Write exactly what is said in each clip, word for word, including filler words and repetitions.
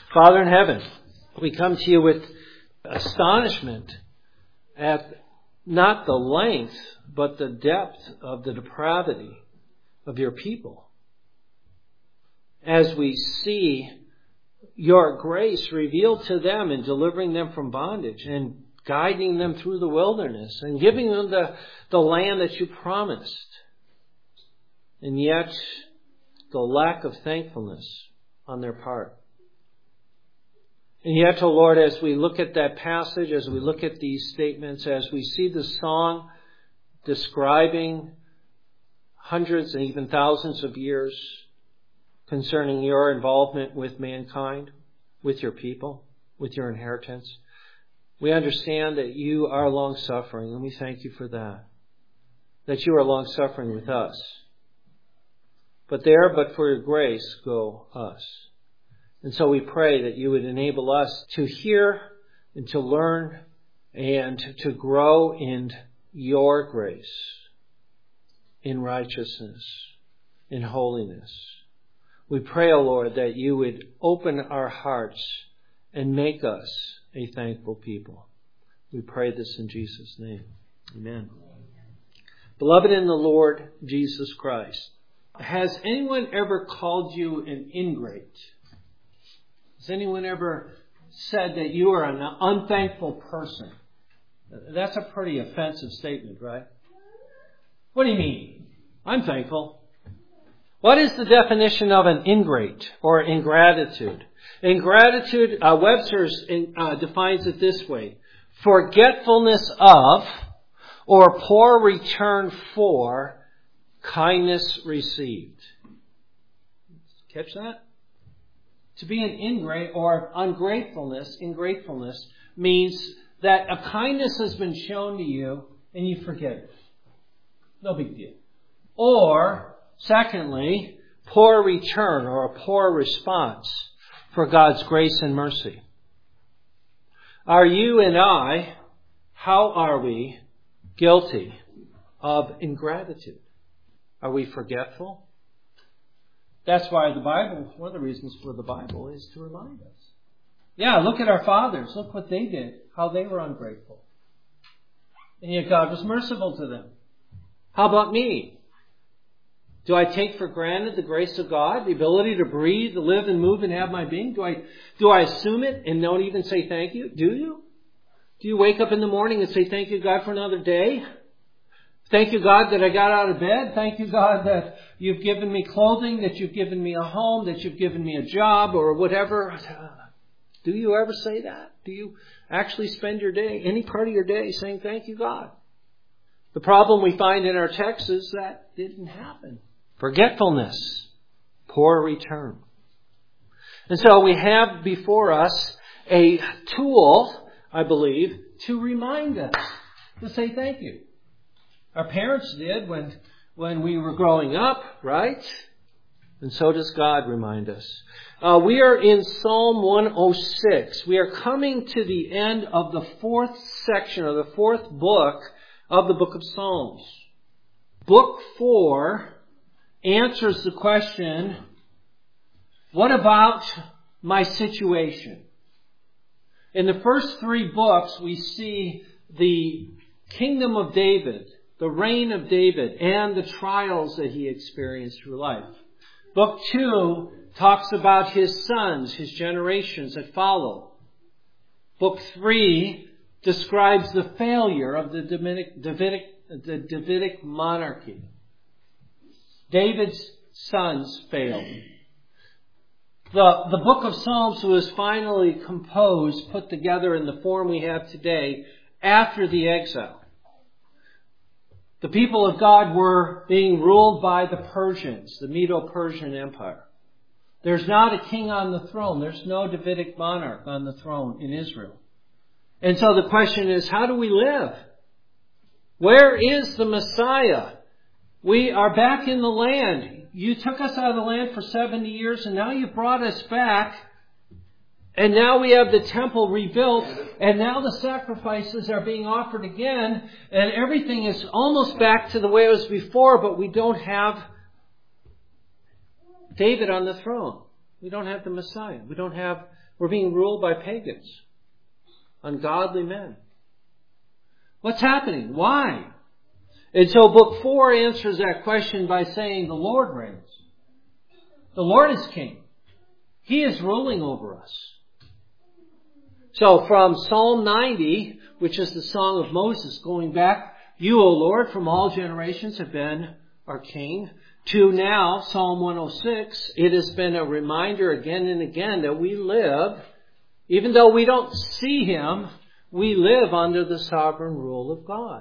Father in heaven, we come to you with astonishment at not the length, but the depth of the depravity of your people. As we see your grace revealed to them in delivering them from bondage and guiding them through the wilderness and giving them the, the land that you promised. And yet, the lack of thankfulness on their part. And yet, oh Lord, as we look at that passage, as we look at these statements, as we see the song describing hundreds and even thousands of years concerning your involvement with mankind, with your people, with your inheritance, we understand that you are long-suffering, and we thank you for that. That you are long-suffering with us. But there, but for your grace, go us. And so we pray that you would enable us to hear and to learn and to grow in your grace, in righteousness, in holiness. We pray, O Lord, that you would open our hearts and make us a thankful people. We pray this in Jesus' name. Amen. Beloved in the Lord Jesus Christ, has anyone ever called you an ingrate? Has anyone ever said that you are an unthankful person? That's a pretty offensive statement, right? What do you mean? I'm thankful. What is the definition of an ingrate or ingratitude? Ingratitude, uh, Webster's uh, defines it this way: forgetfulness of or poor return for kindness received. Catch that? To be an ingrate or ungratefulness, ingratefulness means that a kindness has been shown to you and you forget it. No big deal. Or, secondly, poor return or a poor response for God's grace and mercy. Are you and I, how are we guilty of ingratitude? Are we forgetful? That's why the Bible, one of the reasons for the Bible is to remind us. Yeah, look at our fathers. Look what they did, how they were ungrateful. And yet God was merciful to them. How about me? Do I take for granted the grace of God, the ability to breathe, to live and move and have my being? Do I, do I assume it and don't even say thank you? Do you? Do you wake up in the morning and say thank you, God, for another day? Thank you, God, that I got out of bed. Thank you, God, that you've given me clothing, that you've given me a home, that you've given me a job or whatever. Do you ever say that? Do you actually spend your day, any part of your day, saying thank you, God? The problem we find in our text is that didn't happen. Forgetfulness, poor return. And so we have before us a tool, I believe, to remind us to say thank you. Our parents did when, when we were growing up, right? And so does God remind us. Uh, we are in Psalm one oh six. We are coming to the end of the fourth section, or the fourth book of the book of Psalms. Book four answers the question, what about my situation? In the first three books, we see the kingdom of David, the reign of David, and the trials that he experienced through life. Book two talks about his sons, his generations that follow. Book three describes the failure of the Davidic, Davidic, the Davidic monarchy. David's sons failed. The, the book of Psalms was finally composed, put together in the form we have today, after the exile. The people of God were being ruled by the Persians, the Medo-Persian Empire. There's not a king on the throne. There's no Davidic monarch on the throne in Israel. And so the question is, how do we live? Where is the Messiah? We are back in the land. You took us out of the land for seventy years, and now you brought us back. And now we have the temple rebuilt, and now the sacrifices are being offered again, and everything is almost back to the way it was before, but we don't have David on the throne. We don't have the Messiah. We don't have We're being ruled by pagans, ungodly men. What's happening? Why? And so book four answers that question by saying the Lord reigns. The Lord is king. He is ruling over us. So from Psalm ninety, which is the song of Moses, going back, you, O Lord, from all generations have been our king, to now, Psalm one oh six, it has been a reminder again and again that we live, even though we don't see Him, we live under the sovereign rule of God.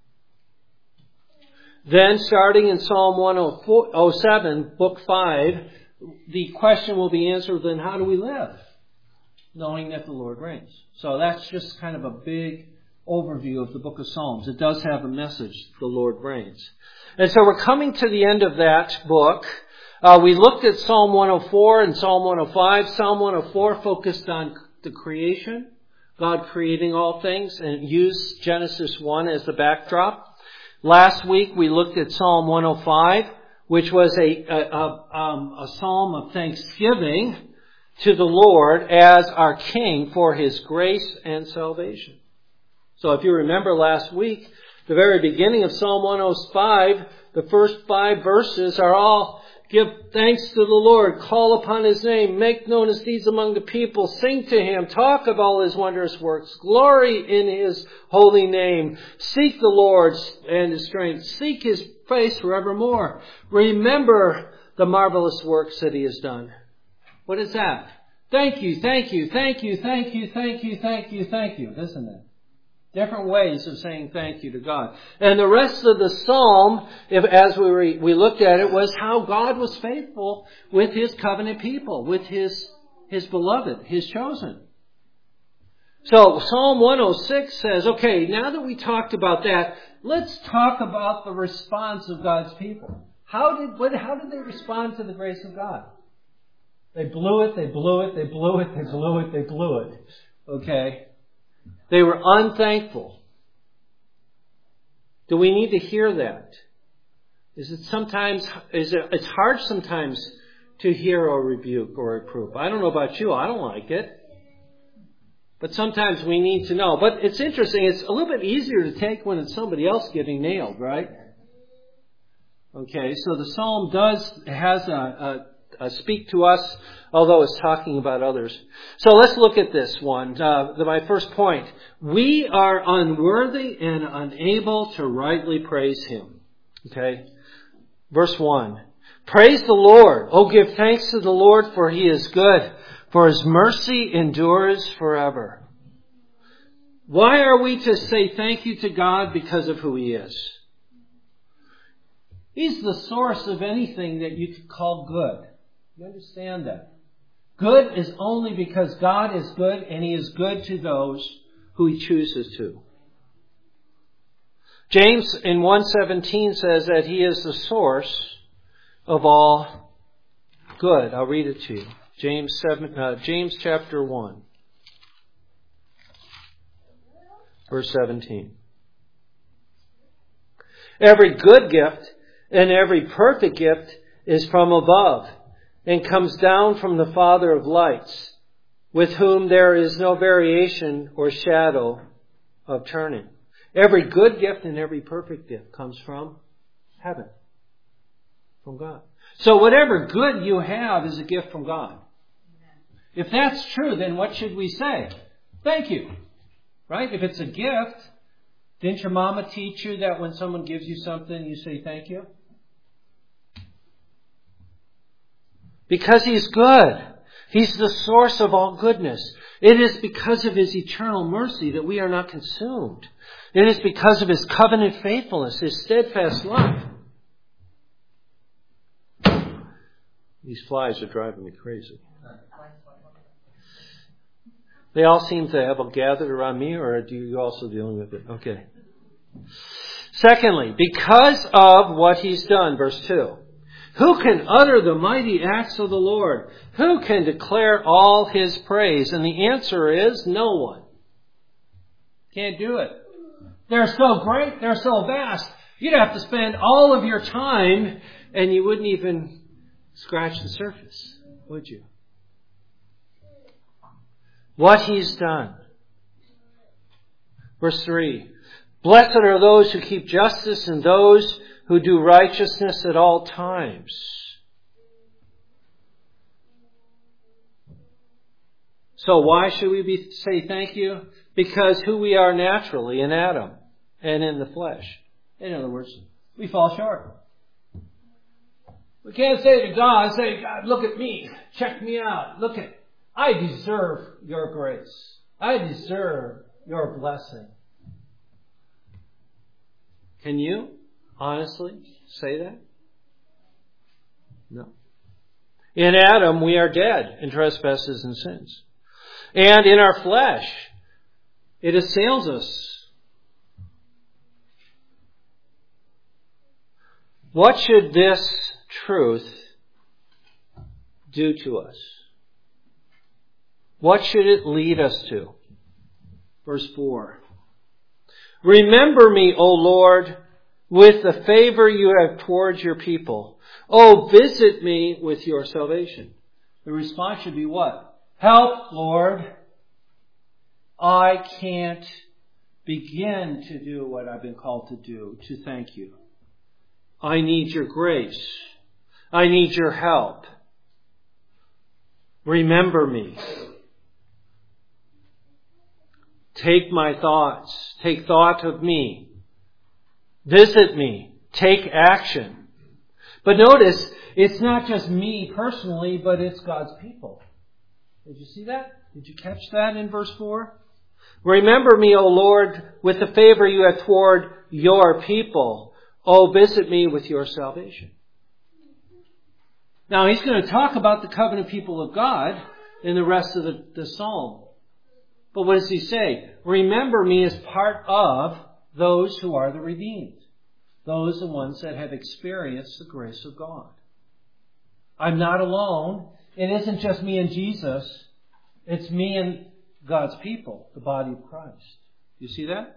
Then, starting in Psalm one oh seven, book five, the question will be answered, then how do we live? Knowing that the Lord reigns. So that's just kind of a big overview of the book of Psalms. It does have a message, the Lord reigns. And so we're coming to the end of that book. Uh, we looked at Psalm one oh four and Psalm one oh five. Psalm one oh four focused on the creation, God creating all things, and used Genesis one as the backdrop. Last week we looked at Psalm one oh five, which was a, a, a, um, a psalm of thanksgiving to the Lord as our King for His grace and salvation. So if you remember last week, the very beginning of Psalm one oh five, the first five verses are all give thanks to the Lord, call upon His name, make known His deeds among the people, sing to Him, talk of all His wondrous works, glory in His holy name, seek the Lord and His strength, seek His face forevermore. Remember the marvelous works that He has done. What is that? Thank you, thank you, thank you, thank you, thank you, thank you, thank you, isn't it? Different ways of saying thank you to God. And the rest of the psalm, if, as we re, we looked at it, was how God was faithful with His covenant people, with His, His beloved, His chosen. So Psalm one oh six says, okay, now that we talked about that, let's talk about the response of God's people. How did, what, how did they respond to the grace of God? They blew it, they blew it, they blew it, they blew it, they blew it. Okay? They were unthankful. Do we need to hear that? Is it sometimes, is it, it's hard sometimes to hear or rebuke or reprove. I don't know about you, I don't like it. But sometimes we need to know. But it's interesting, it's a little bit easier to take when it's somebody else getting nailed, right? Okay, so the psalm does, has a, a Uh, speak to us, although it's talking about others. So let's look at this one. Uh, the, my first point. We are unworthy and unable to rightly praise Him. Okay? Verse one. Praise the Lord. Oh, give thanks to the Lord, for He is good, for His mercy endures forever. Why are we to say thank you to God? Because of who He is. He's the source of anything that you could call good. You understand that? Good is only because God is good, and He is good to those who He chooses to. James in one seventeen says that He is the source of all good. I'll read it to you. James seven, uh, James chapter one, verse seventeen. Every good gift and every perfect gift is from above, and comes down from the Father of lights, with whom there is no variation or shadow of turning. Every good gift and every perfect gift comes from heaven, from God. So whatever good you have is a gift from God. If that's true, then what should we say? Thank you. Right? If it's a gift, didn't your mama teach you that when someone gives you something, you say thank you? Because He's good. He's the source of all goodness. It is because of His eternal mercy that we are not consumed. It is because of His covenant faithfulness, His steadfast love. These flies are driving me crazy. They all seem to have gathered around me, or are you also dealing with it? Okay. Secondly, because of what He's done, verse two. Who can utter the mighty acts of the Lord? Who can declare all His praise? And the answer is no one. Can't do it. They're so great, they're so vast. You'd have to spend all of your time and you wouldn't even scratch the surface, would you? what He's done. Verse three. Blessed are those who keep justice and those who do righteousness at all times. So why should we be, say thank you? Because who we are naturally in Adam and in the flesh. In other words, we fall short. We can't say to God, say, God, look at me. Check me out. Look at, I deserve your grace. I deserve your blessing. Can you honestly say that? No. In Adam, we are dead in trespasses and sins. And in our flesh, it assails us. What should this truth do to us? What should it lead us to? Verse four. Remember me, O Lord, with the favor you have towards your people. Oh, visit me with your salvation. The response should be what? Help, Lord. I can't begin to do what I've been called to do, to thank you. I need your grace. I need your help. Remember me. Take my thoughts. Take thought of me. Visit me. Take action. But notice, it's not just me personally, but it's God's people. Did you see that? Did you catch that in verse four? Remember me, O Lord, with the favor you have toward your people. Oh, visit me with your salvation. Now, he's going to talk about the covenant people of God in the rest of the, the psalm. But what does he say? Remember me as part of those who are the redeemed. Those the ones that have experienced the grace of God. I'm not alone. It isn't just me and Jesus. It's me and God's people, the body of Christ. You see that?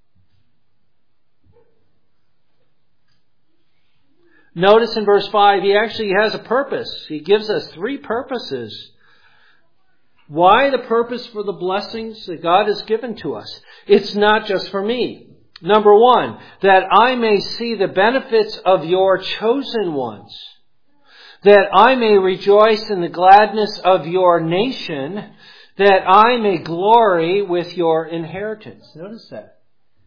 Notice in verse five, he actually has a purpose. He gives us three purposes. Why the purpose for the blessings that God has given to us? It's not just for me. Number one, that I may see the benefits of your chosen ones. That I may rejoice in the gladness of your nation. That I may glory with your inheritance. Notice that.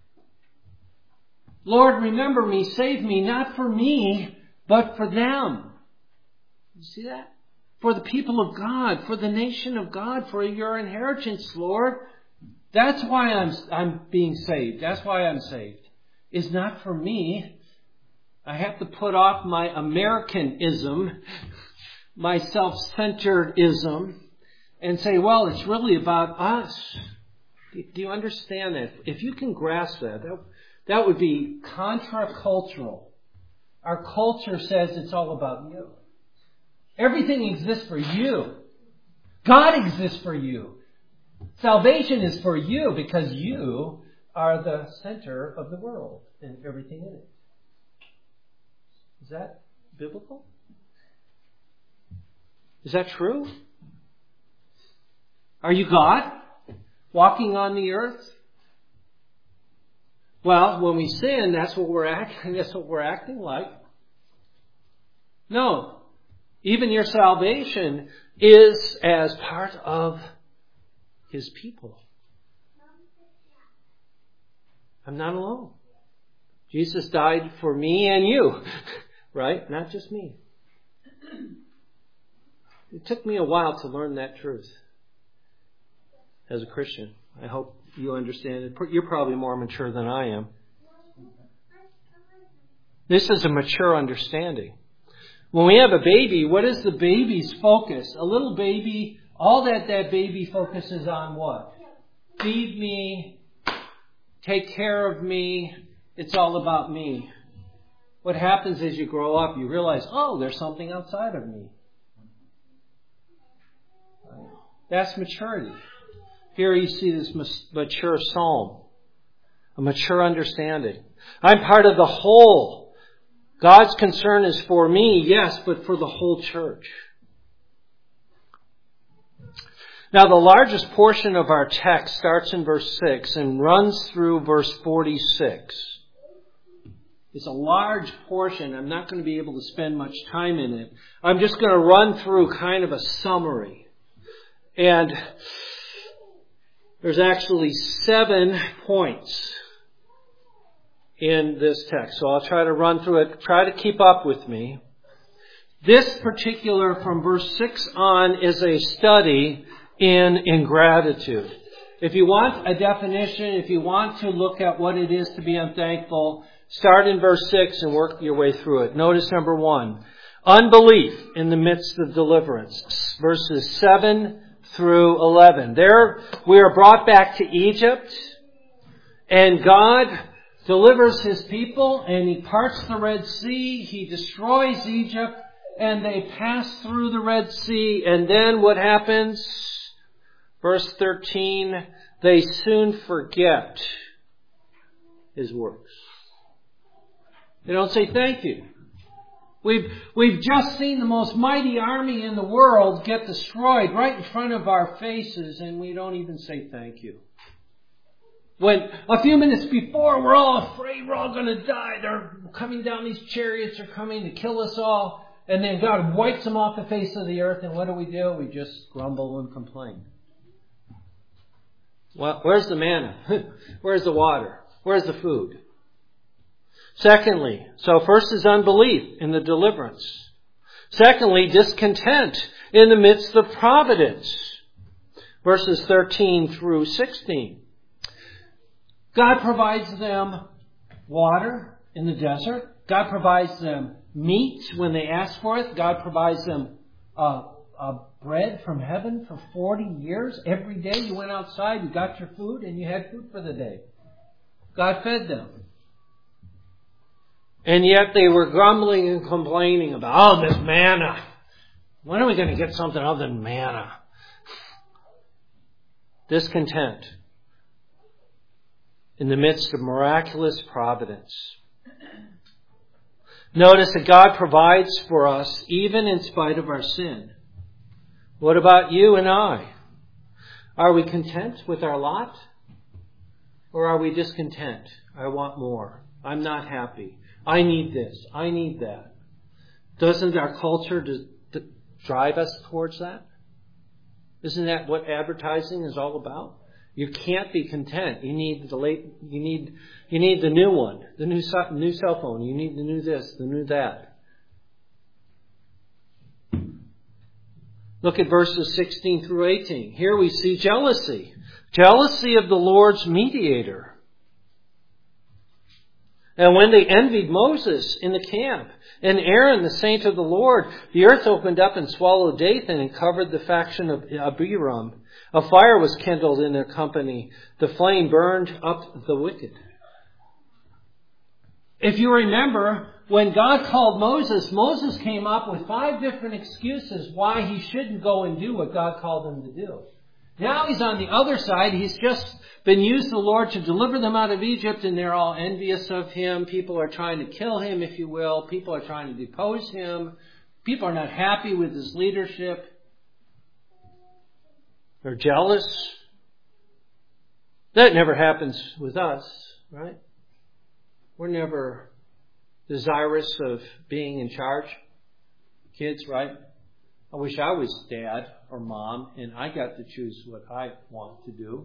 Lord, remember me, save me, not for me, but for them. You see that? For the people of God, for the nation of God, for your inheritance, Lord. That's why I'm, I'm being saved. That's why I'm saved. It's not for me. I have to put off my Americanism, my self-centeredism, and say, well, it's really about us. Do you understand that? If you can grasp that, that, that would be contra-cultural. Our culture says it's all about you. Everything exists for you. God exists for you. Salvation is for you because you are the center of the world and everything in it. Is that biblical? Is that true? Are you God walking on the earth? Well, when we sin, that's what we're acting. That's what we're acting like. No, even your salvation is as part of His people. I'm not alone. Jesus died for me and you, right? Not just me. It took me a while to learn that truth as a Christian. I hope you understand it. You're probably more mature than I am. This is a mature understanding. When we have a baby, what is the baby's focus? A little baby, all that that baby focuses on what? Feed me, take care of me. It's all about me. What happens as you grow up, you realize, oh, there's something outside of me. That's maturity. Here you see this mature psalm, a mature understanding. I'm part of the whole. God's concern is for me, yes, but for the whole church. Now, the largest portion of our text starts in verse six and runs through verse forty-six. It's a large portion. I'm not going to be able to spend much time in it. I'm just going to run through kind of a summary. And there's actually seven points in this text. So I'll try to run through it. Try to keep up with me. This particular, from verse six on, is a study in ingratitude. If you want a definition, if you want to look at what it is to be unthankful, start in verse six and work your way through it. Notice number one, unbelief in the midst of deliverance. Verses seven through eleven. There we are brought back to Egypt, and God delivers His people, and He parts the Red Sea. He destroys Egypt, and they pass through the Red Sea. And then what happens? Verse thirteen, they soon forget His works. They don't say thank you. We've, we've just seen the most mighty army in the world get destroyed right in front of our faces, and we don't even say thank you. When a few minutes before we're all afraid we're all going to die, they're coming down, these chariots are coming to kill us all, and then God wipes them off the face of the earth, and what do we do? We just grumble and complain. Well, where's the manna? Where's the water? Where's the food? Secondly, so first is unbelief in the deliverance. Secondly, discontent in the midst of providence. Verses thirteen through sixteen. God provides them water in the desert. God provides them meat when they ask for it. God provides them uh, uh, bread from heaven for forty years. Every day you went outside, you got your food, and you had food for the day. God fed them. And yet they were grumbling and complaining about, oh, this manna. When are we going to get something other than manna? Discontent in the midst of miraculous providence. Notice that God provides for us even in spite of our sin. What about you and I? Are we content with our lot? Or are we discontent? I want more. I'm not happy. I need this. I need that. Doesn't our culture d- d- drive us towards that? Isn't that what advertising is all about? You can't be content. You need the late. You need. You need the new one, the new new cell phone. You need the new this, the new that. Look at verses sixteen through eighteen. Here we see jealousy, jealousy of the Lord's mediator. And when they envied Moses in the camp and Aaron, the saint of the Lord, the earth opened up and swallowed Dathan and covered the faction of Abiram. A fire was kindled in their company. The flame burned up the wicked. If you remember, when God called Moses, Moses came up with five different excuses why he shouldn't go and do what God called him to do. Now he's on the other side. He's just been used the Lord to deliver them out of Egypt, and they're all envious of him. People are trying to kill him, if you will. People are trying to depose him. People are not happy with his leadership. They're jealous. That never happens with us, right? We're never desirous of being in charge. Kids, right? I wish I was dad or mom and I got to choose what I want to do.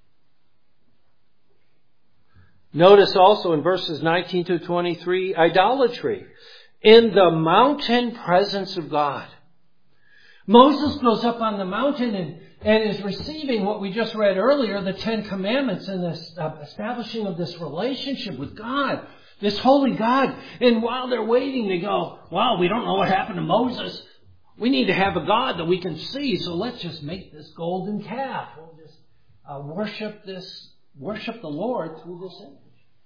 Notice also in verses nineteen to twenty-three, idolatry in the mountain presence of God. Moses goes up on the mountain and, and is receiving what we just read earlier, the Ten Commandments and the uh, establishing of this relationship with God, this holy God. And while they're waiting, they go, wow, we don't know what happened to Moses. We need to have a God that we can see, so let's just make this golden calf. We'll just uh, worship this, worship the Lord through this image.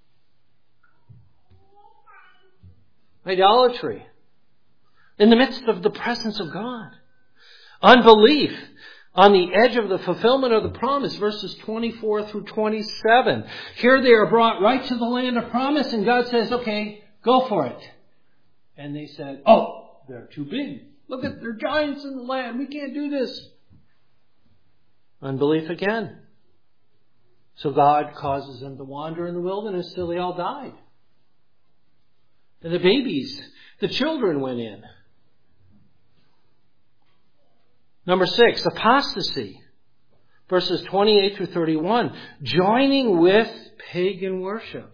Idolatry in the midst of the presence of God. Unbelief on the edge of the fulfillment of the promise, verses twenty-four through twenty-seven. Here they are brought right to the land of promise, and God says, okay, go for it. And they said, oh, they're too big. Look at, there are giants in the land. We can't do this. Unbelief again. So God causes them to wander in the wilderness till they all died. And the babies, the children went in. Number six, apostasy. Verses twenty-eight through thirty-one. Joining with pagan worship.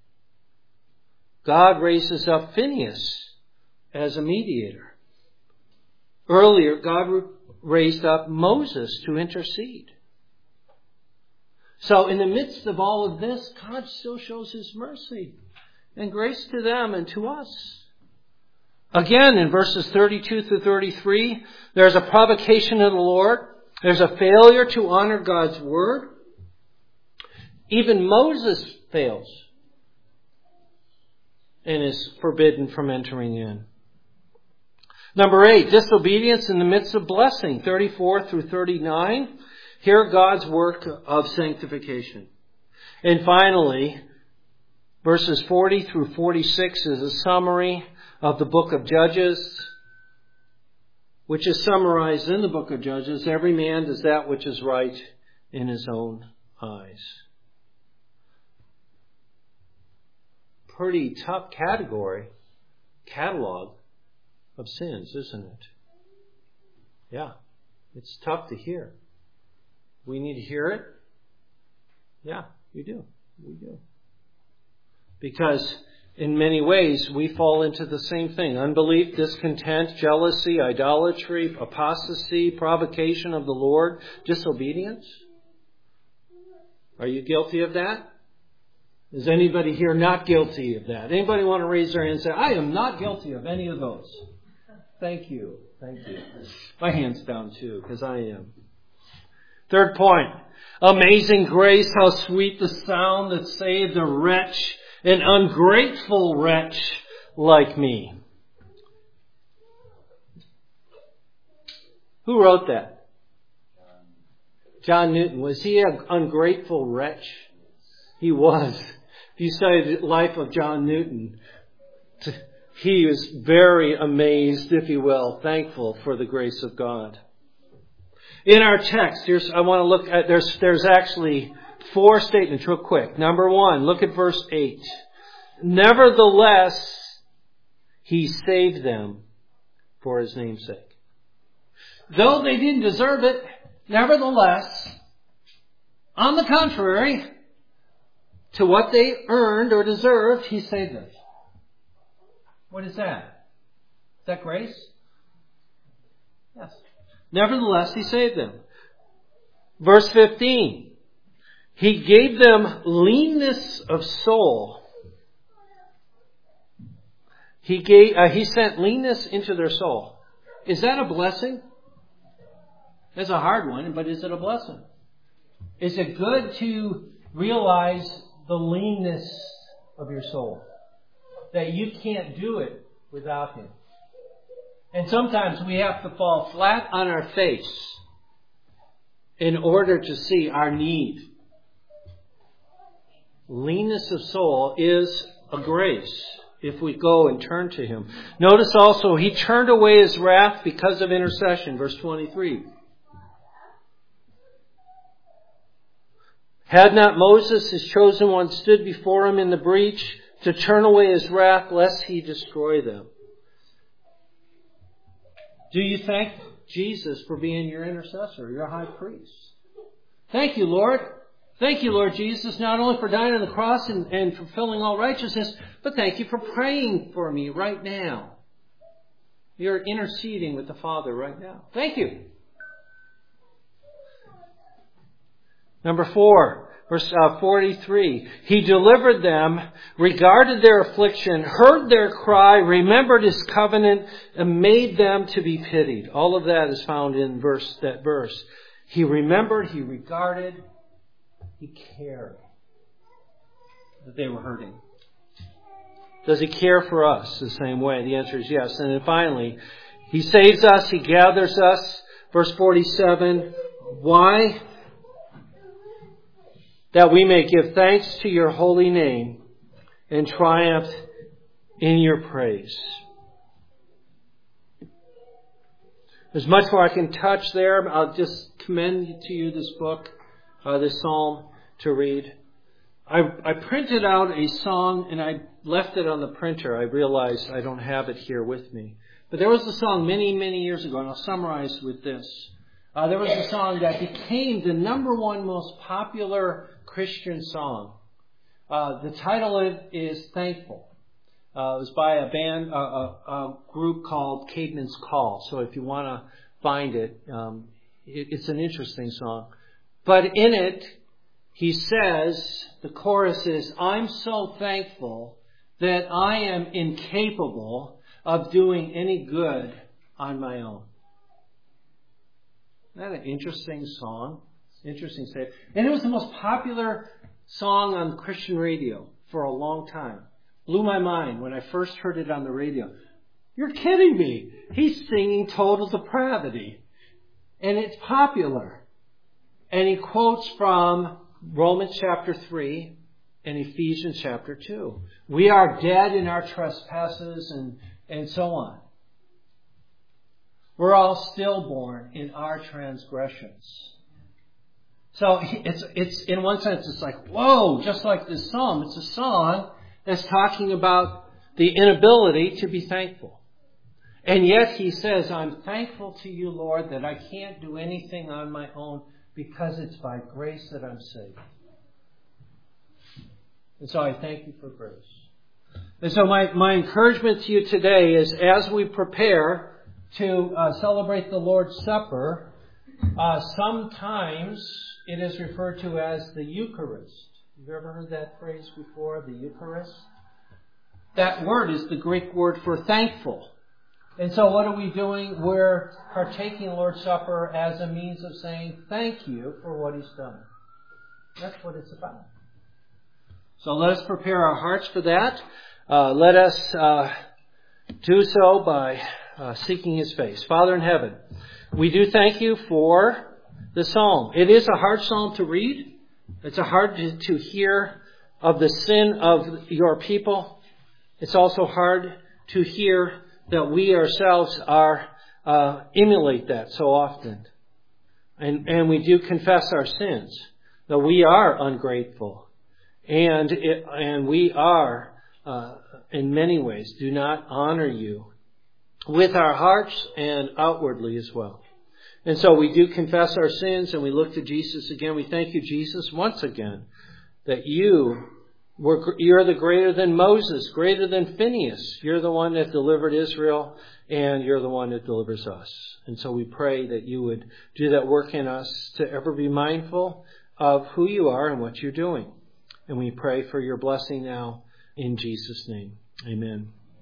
God raises up Phinehas as a mediator. Earlier, God raised up Moses to intercede. So in the midst of all of this, God still shows His mercy and grace to them and to us. Again, in verses thirty-two through thirty-three, there's a provocation of the Lord. There's a failure to honor God's word. Even Moses fails and is forbidden from entering in. Number eight, disobedience in the midst of blessing, thirty-four through thirty-nine. Here God's work of sanctification. And finally, verses forty through forty-six is a summary of the book of Judges, which is summarized in the book of Judges. Every man does that which is right in his own eyes. Pretty tough category, catalog of sins, isn't it? Yeah, it's tough to hear. We need to hear it? Yeah, we do. We do. Because in many ways, we fall into the same thing. Unbelief, discontent, jealousy, idolatry, apostasy, provocation of the Lord, disobedience. Are you guilty of that? Is anybody here not guilty of that? Anybody want to raise their hand and say, I am not guilty of any of those? Thank you. Thank you. My hand's down too, because I am. Third point. Amazing grace, how sweet the sound that saved a wretch, an ungrateful wretch like me. Who wrote that? John Newton. Was he an ungrateful wretch? He was. If you study the life of John Newton, he was very amazed, if you will, thankful for the grace of God. In our text, here's, I want to look at, there's, there's actually four statements real quick. Number one, look at verse eight. Nevertheless, He saved them for His name's sake. Though they didn't deserve it, nevertheless, on the contrary, to what they earned or deserved, He saved them. What is that? Is that grace? Yes. Nevertheless, He saved them. Verse fifteen. He gave them leanness of soul. He gave. Uh, he sent leanness into their soul. Is that a blessing? That's a hard one, but is it a blessing? Is it good to realize the leanness of your soul? That you can't do it without Him. And sometimes we have to fall flat on our face in order to see our need. Leanness of soul is a grace if we go and turn to Him. Notice also, He turned away His wrath because of intercession. Verse twenty-three. Had not Moses, His chosen one, stood before Him in the breach to turn away His wrath lest He destroy them? Do you thank Jesus for being your intercessor, your high priest? Thank you, Lord. Thank you, Lord Jesus, not only for dying on the cross and, and fulfilling all righteousness, but thank you for praying for me right now. You're interceding with the Father right now. Thank you. Number four, verse uh, forty-three. He delivered them, regarded their affliction, heard their cry, remembered His covenant, and made them to be pitied. All of that is found in verse that verse. He remembered, He regarded, He cared that they were hurting. Does He care for us the same way? The answer is yes. And then finally, He saves us, He gathers us. Verse forty-seven. Why? That we may give thanks to Your holy name and triumph in Your praise. There's much more I can touch there. I'll just commend to you this book, uh, this psalm to read. I, I printed out a song and I left it on the printer. I realized I don't have it here with me. But there was a song many, many years ago, and I'll summarize with this. Uh, there was a song that became the number one most popular Christian song. Uh, the title of it is Thankful. Uh, it was by a band, uh, a, a group called Caedmon's Call. So if you want to find it, um, it, it's an interesting song. But in it, he says, the chorus is, I'm so thankful that I am incapable of doing any good on my own. Isn't that an interesting song? Interesting statement. And it was the most popular song on Christian radio for a long time. Blew my mind when I first heard it on the radio. You're kidding me. He's singing total depravity. And it's popular. And he quotes from Romans chapter three and Ephesians chapter two. We are dead in our trespasses and, and so on. We're all stillborn in our transgressions. So it's, it's in one sense, it's like, whoa, just like this psalm. It's a song that's talking about the inability to be thankful. And yet he says, I'm thankful to you, Lord, that I can't do anything on my own because it's by grace that I'm saved. And so I thank you for grace. And so my, my encouragement to you today is as we prepare to uh, celebrate the Lord's Supper, uh, sometimes it is referred to as the Eucharist. Have you ever heard that phrase before, the Eucharist? That word is the Greek word for thankful. And so what are we doing? We're partaking the Lord's Supper as a means of saying thank you for what He's done. That's what it's about. So let us prepare our hearts for that. Uh, let us uh, do so by uh, seeking His face. Father in heaven, we do thank you for the psalm. It is a hard psalm to read. It's a hard to, to hear of the sin of your people. It's also hard to hear that we ourselves are uh, emulate that so often. And, and we do confess our sins, that we are ungrateful. And it, and we are, uh, in many ways, do not honor you with our hearts and outwardly as well. And so we do confess our sins and we look to Jesus again. We thank you, Jesus, once again, that you were, you're the greater than Moses, greater than Phineas. You're the one that delivered Israel and you're the one that delivers us. And so we pray that you would do that work in us to ever be mindful of who you are and what you're doing. And we pray for your blessing now in Jesus' name. Amen.